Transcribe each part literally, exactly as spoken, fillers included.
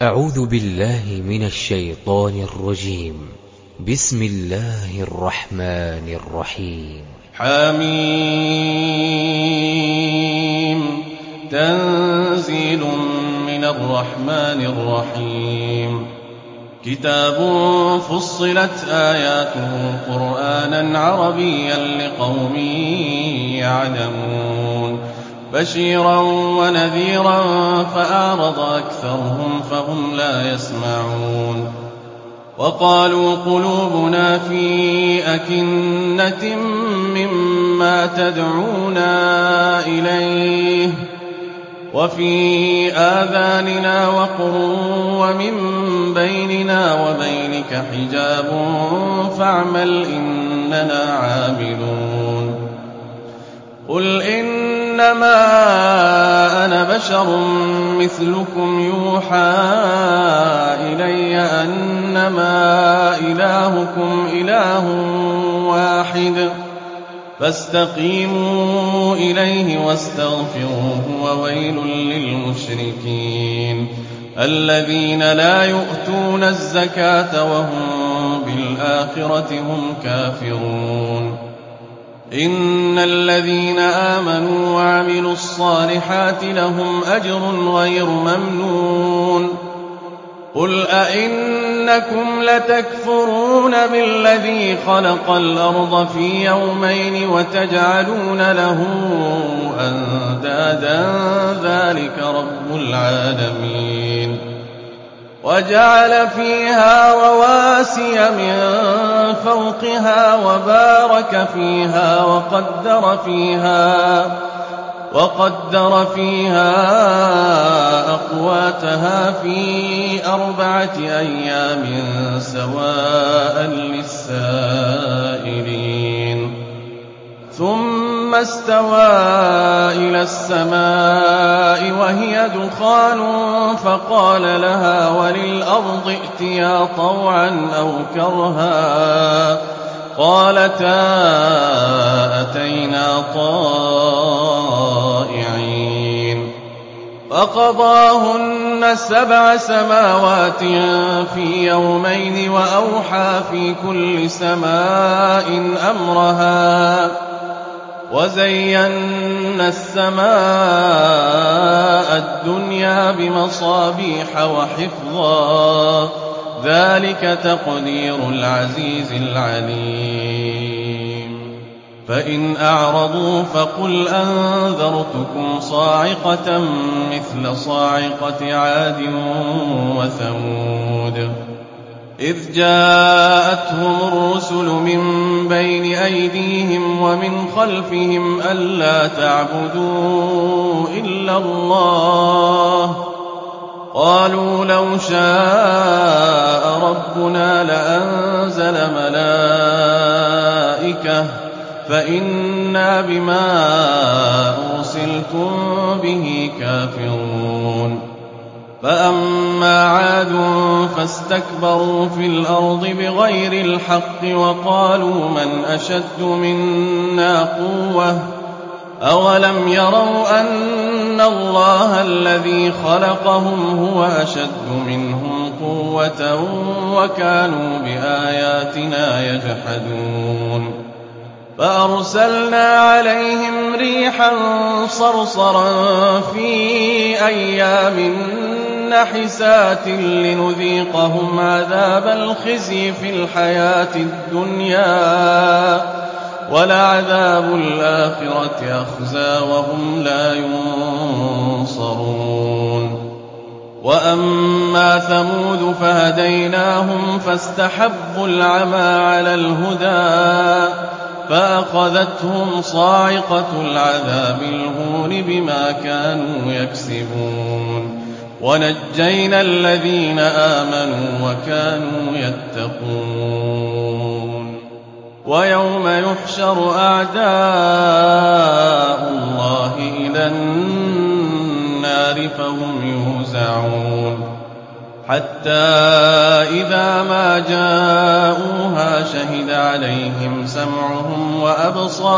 أعوذ بالله من الشيطان الرجيم. بسم الله الرحمن الرحيم. حميم. تنزيل من الرحمن الرحيم. كتاب فصلت آياته قرآنا عربيا لقوم يعلمون بشيرا ونذيرا فأعرض أكثرهم فهم لا يسمعون. وقالوا قلوبنا في أكنة مما تدعونا إليه وفي آذاننا وقر ومن بيننا وبينك حجاب فاعمل إننا عاملون. قل إنما أنا بشر مثلكم يوحى إلي أنما إلهكم إله واحد فاستقيموا إليه واستغفروه وويل للمشركين الذين لا يؤتون الزكاة وهم بالآخرة هم كافرون. إن الذين آمنوا وعملوا الصالحات لهم أجر غير ممنون. قل أئنكم لتكفرون بالذي خلق الأرض في يومين وتجعلون له أندادا ذلك رب العالمين. وجعل فيها رواسي من فوقها وبارك فيها وقدر فيها وقدر فيها أقواتها في أربعة أيام سواء للسائلين. ثم استوى إلى السماء وهي دخان فقال لها وللأرض ائتيا طوعا أو كرها قالتا أتينا طائعين. فقضاهن سبع سماوات في يومين وأوحى في كل سماء أمرها وزينا السماء الدنيا بمصابيح وحفظا ذلك تقدير العزيز العليم. فإن أعرضوا فقل أنذرتكم صاعقة مثل صاعقة عاد وثمود إذ جاءتهم الرسل من بين أيديهم ومن خلفهم ألا تعبدوا إلا الله قالوا لو شاء ربنا لأنزل ملائكة فإنا بما أرسلتم به كافرون. فأما عاد فاستكبروا في الأرض بغير الحق وقالوا من أشد منا قوة أولم يروا أن الله الذي خلقهم هو أشد منهم قوة وكانوا بآياتنا يجحدون. فأرسلنا عليهم ريحا صرصرا في أيام نحسات لنذيقهم عذاب الخزي في الحياة الدنيا ولعذاب الآخرة أخزى وهم لا ينصرون. وأما ثمود فهديناهم فاستحبوا العمى على الهدى فأخذتهم صاعقة العذاب الهون بما كانوا يكسبون. ونجينا الذين آمنوا وكانوا يتقون. ويوم يحشر أعداء الله إلى النار فهم يوزعون حتى إذا ما جاءوها شهد عليهم سمعهم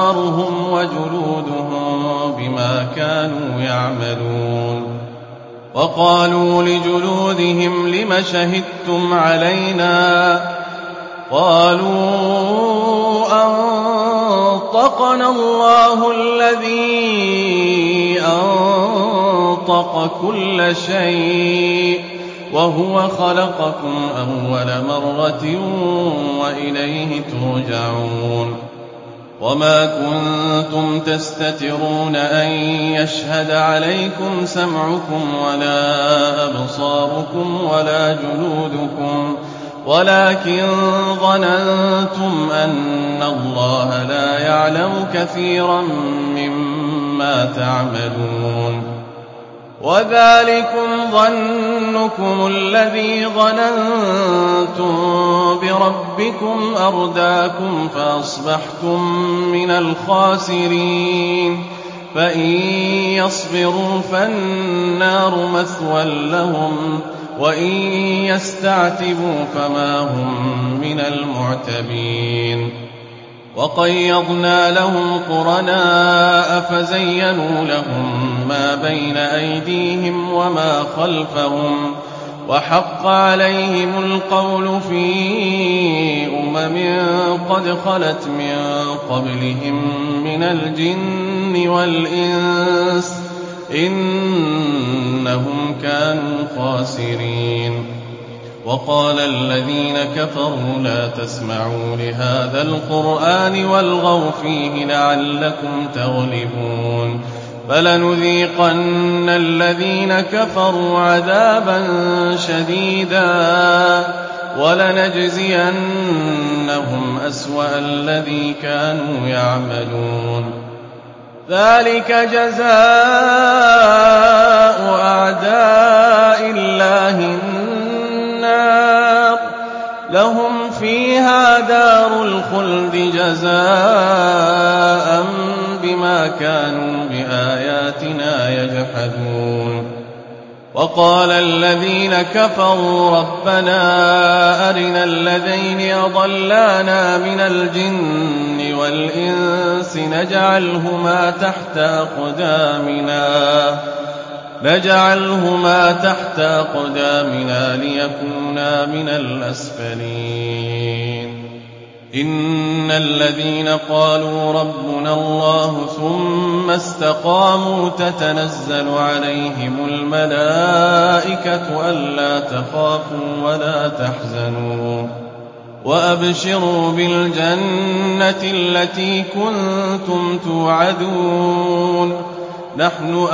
وأبصارهم وجلودهم بما كانوا يعملون وقالوا لجلودهم لم شهدتم علينا قالوا أنطقنا الله الذي أنطق كل شيء وهو خلقكم أول مرة وإليه ترجعون وما كنتم تستترون أن يشهد عليكم سمعكم ولا أبصاركم ولا جلودكم ولكن ظننتم أن الله لا يعلم كثيرا مما تعملون وذلكم ظنكم الذي ظننتم بربكم أرداكم فأصبحتم من الخاسرين فإن يصبروا فالنار مثوى لهم وإن يستعتبوا فما هم من المعتبين وقيضنا لهم قرناء فزينوا لهم ما بين أيديهم وما خلفهم وحق عليهم القول في أمم قد خلت من قبلهم من الجن والإنس إنهم كانوا خاسرين وقال الذين كفروا لا تسمعوا لهذا القرآن والغوا فيه لعلكم تغلبون فلنذيقن الذين كفروا عذابا شديدا ولنجزينهم أسوأ الذي كانوا يعملون ذلك جزاء أعداء الله النار لهم فيها دار الخلد جزاء بما كانوا بآياتنا يجحدون وقال الذين كفروا ربنا أرنا الذين أضلانا من الجن والإنس نجعلهما تحت أقدامنا نجعلهما تحت أقدامنا ليكونا من الأسفلين إن الذين قالوا ربنا الله ثم استقاموا تتنزل عليهم الملائكة ألا تخافوا ولا تحزنوا وأبشروا بالجنة التي كنتم توعدون نحن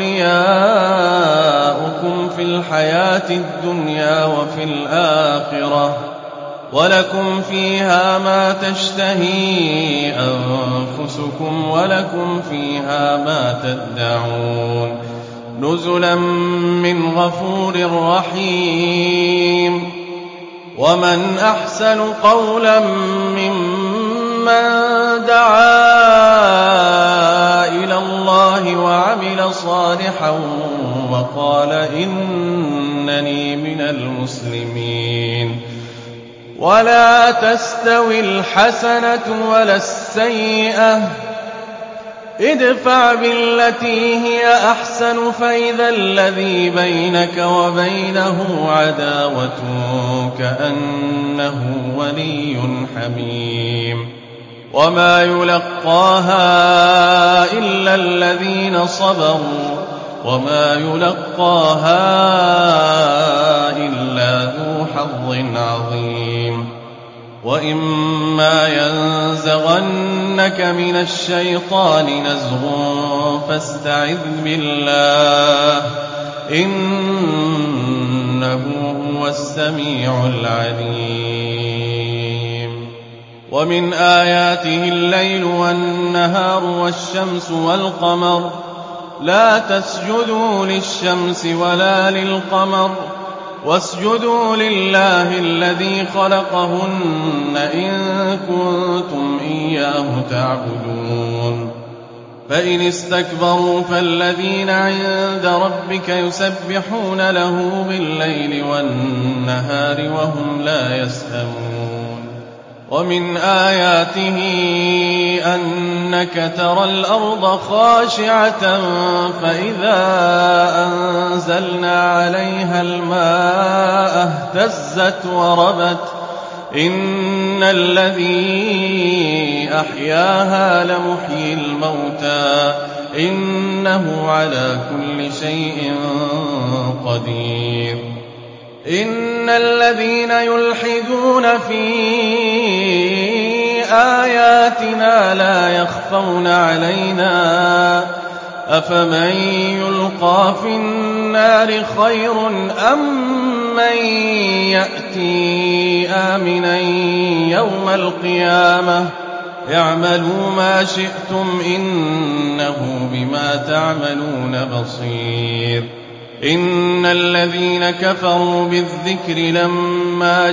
أولياؤكم في الحياة الدنيا وفي الآخرة ولكم فيها ما تشتهي أنفسكم ولكم فيها ما تدعون نزلا من غفور رحيم ومن أحسن قولا ممن دعا إلى الله وعمل صالحا وقال إنني من المسلمين ولا تستوي الحسنة ولا السيئة ادفع بالتي هي أحسن فإذا الذي بينك وبينه عداوة كأنه ولي حميم وما يلقاها إلا الذين صبروا وما يلقاها إلا ذو حظ عظيم وإما ينزغنك من الشيطان نزغ فاستعذ بالله إنه هو السميع العليم ومن آياته الليل والنهار والشمس والقمر لا تسجدوا للشمس ولا للقمر واسجدوا لله الذي خلقهن إن كنتم إياه تعبدون فإن استكبروا فالذين عند ربك يسبحون له بالليل والنهار وهم لا يسأمون ومن آياته أنك ترى الأرض خاشعة فإذا أنزلنا عليها الماء اهتزت وربت إن الذي أحياها لمحيي الموتى إنه على كل شيء قدير إن الذين يلحدون في آياتنا لا يخفون علينا أفمن يلقى في النار خير أم من يأتي آمنا يوم القيامة اعملوا ما شئتم إنه بما تعملون بصير إن الذين كفروا بالذكر لما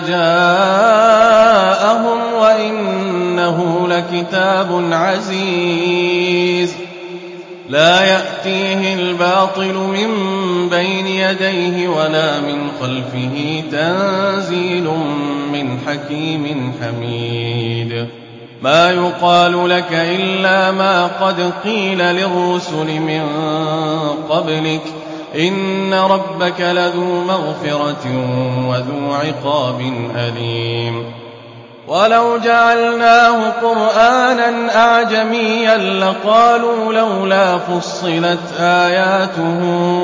جاءهم وإنه لكتاب عزيز لا يأتيه الباطل من بين يديه ولا من خلفه تنزيل من حكيم حميد ما يقال لك إلا ما قد قيل للرسل من قبلك إن ربك لذو مغفرة وذو عقاب أليم ولو جعلناه قرآنا أعجميا لقالوا لولا فصلت آياته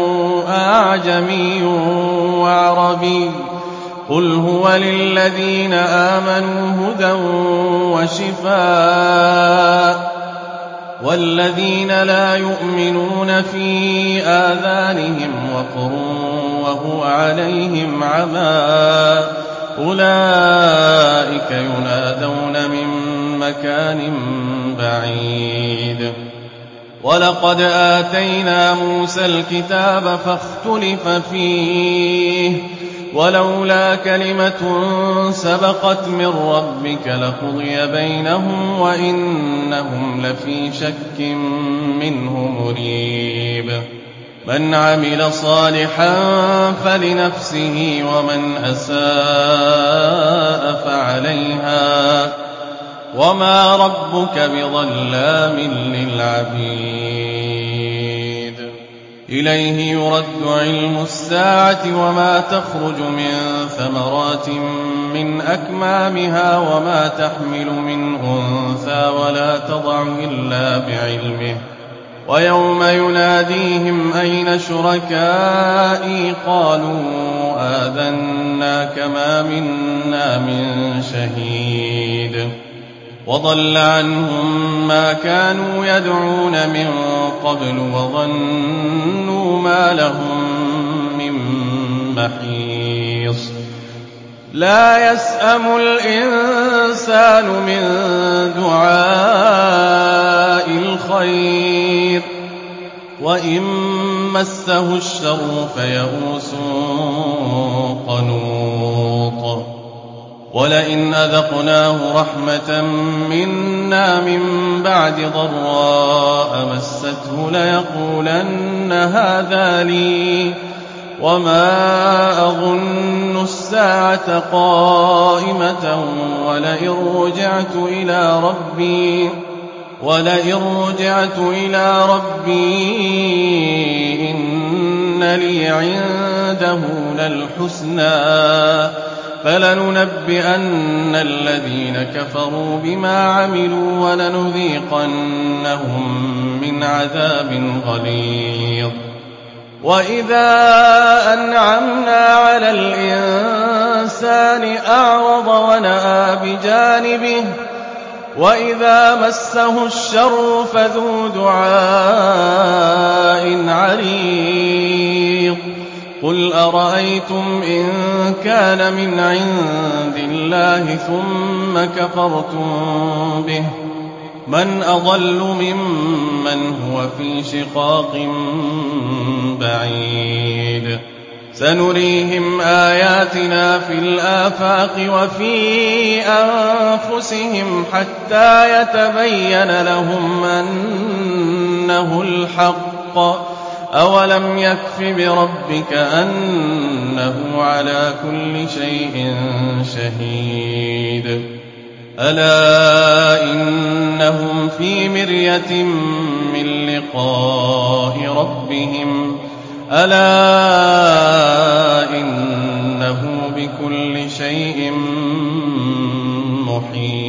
أعجمي وعربي قل هو للذين آمنوا هدى وشفاء والذين لا يؤمنون في آذانهم وقر وهو عليهم عمى أولئك ينادون من مكان بعيد ولقد آتينا موسى الكتاب فاختلف فيه ولولا كلمة سبقت من ربك لقضي بينهم وإنهم لفي شك منه مريب من عمل صالحا فلنفسه ومن أساء فعليها وما ربك بظلام للعبيد إليه يرد علم الساعة وما تخرج من ثمرات من أكمامها وما تحمل من أنثى ولا تضع إلا بعلمه ويوم يناديهم أين شركائي قالوا آذناك ما منا من شهيد وضل عنهم ما كانوا يدعون من قبل وظنوا ما لهم من محيص لا يسأم الإنسان من دعاء الخير وإن مسه الشر فيئوس قنوط ولئن أذقناه رحمة منا من بعد ضراء مسته ليقولن هذا لي وما أظن الساعة قائمة ولئن رجعت إلى ربي ولئن رجعت إلى ربي إن لي عنده للحسنى فلننبئن الذين كفروا بما عملوا ولنذيقنهم من عذاب غليظ وإذا أنعمنا على الإنسان أعرض ونأى بجانبه وإذا مسه الشر فذو دعاء عريض قل أرأيتم إن كان من عند الله ثم كفرتم به من أضل ممن هو في شقاق بعيد سنريهم آياتنا في الآفاق وفي أنفسهم حتى يتبين لهم أنه الحق أولم يكف بربك أنه على كل شيء شهيد ألا إنهم في مرية من لقاء ربهم ألا إنه بكل شيء محيط